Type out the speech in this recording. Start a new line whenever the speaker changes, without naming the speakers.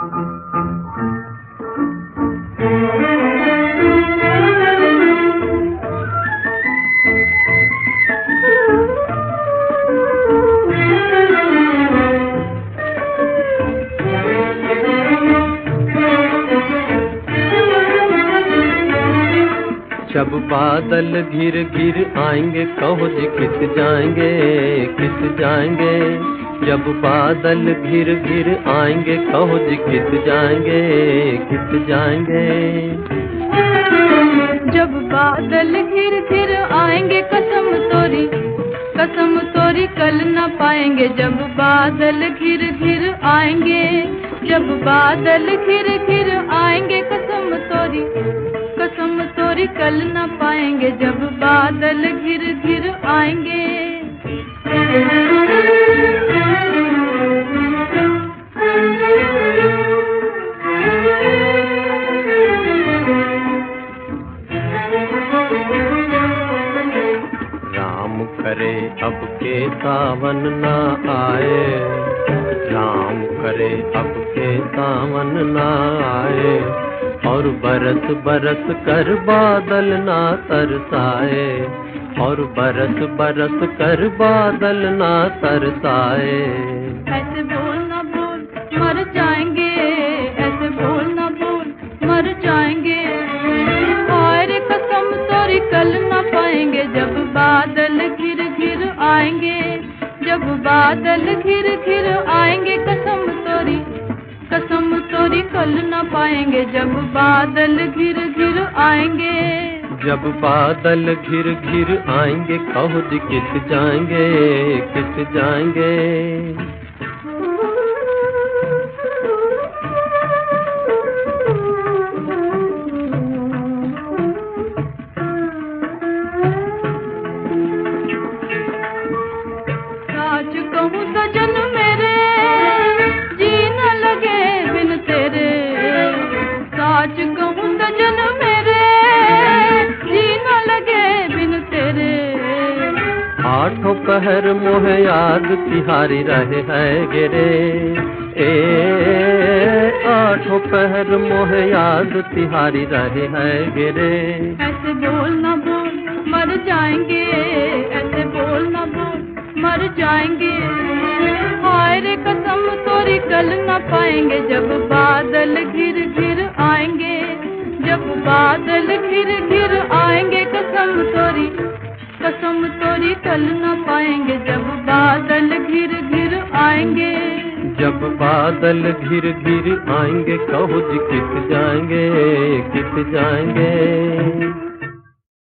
जब बादल घिर घिर आएंगे कहो जी किस जाएंगे किस जाएंगे। जब बादल घिर घिर आएंगे कहो जी किस जाएंगे किस जाएंगे।
जब बादल घिर घिर आएंगे कसम तोरी कल न पाएंगे। जब बादल घिर घिर आएंगे, जब बादल घिर घिर आएंगे कसम तोरी कल न पाएंगे। जब बादल घिर घिर आएंगे।
राम करे अब के सावन ना आए, राम करे अब के सावन ना आए। और बरस बरस कर बादल ना तरसाए, और बरस बरस कर बादल ना तरसाए।
ऐसे बोल ना बोल मर जाएंगे, ऐसे बोल ना बोल मर जाएंगे। और कसम तोरी कल ना पाएंगे। जब बादल घिर घिर आएंगे, जब बादल घिर घिर आएंगे कसम तोरी कल ना पाएंगे। जब बादल घिर घिर आएंगे,
जब बादल घिर घिर आएंगे कहो जी किस जाएंगे किस जाएंगे।
साच कहूँ सजन मेरे जी न लगे बिन तेरे। साच कहूँ सजन मेरे जी न लगे बिन तेरे।
आठों पहर मोह याद तिहारी रहे है गिरे। आठों पहर मोह याद तिहारी रहे है गिरे।
ऐसे बोल ना बोल मर जाएंगे, ऐसे बोल ना बोल मर जाएंगे। हाय रे कसम तोरी कल ना पाएंगे। जब बादल घिर घिर आएंगे, जब बादल घिर घिर आएंगे कसम तोरी कल ना पाएंगे। जब बादल घिर घिर आएंगे,
जब बादल घिर घिर आएंगे कहो जी किस जाएंगे किस जाएंगे।